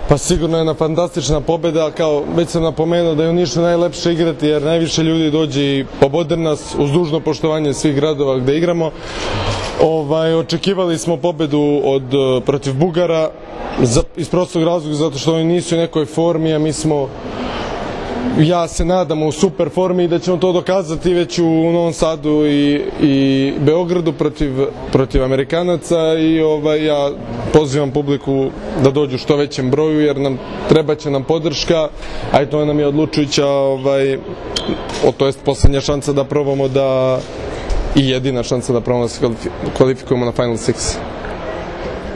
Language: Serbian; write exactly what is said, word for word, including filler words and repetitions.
Pa sigurno je jedna fantastična pobjeda, kao već sam napomenuo da je u Nišu najlepše igrati jer najviše ljudi dođe i pobode nas uz dužno poštovanje svih gradova gde igramo. Ovaj, očekivali smo pobjedu od, protiv Bugara za, iz prostog razloga zato što oni nisu u nekoj formi, a mi smo, ja se nadam, u super formi i da ćemo to dokazati već u Novom Sadu i, i Beogradu protiv, protiv Amerikanaca i ovaj, ja pozivam publiku da dođu što većem broju jer nam treba će nam podrška, a i to nam je odlučujuća, ovaj, o, to jest poslednja šansa da probamo da i jedina šansa da probamo da se kvalifikujemo na Final Six.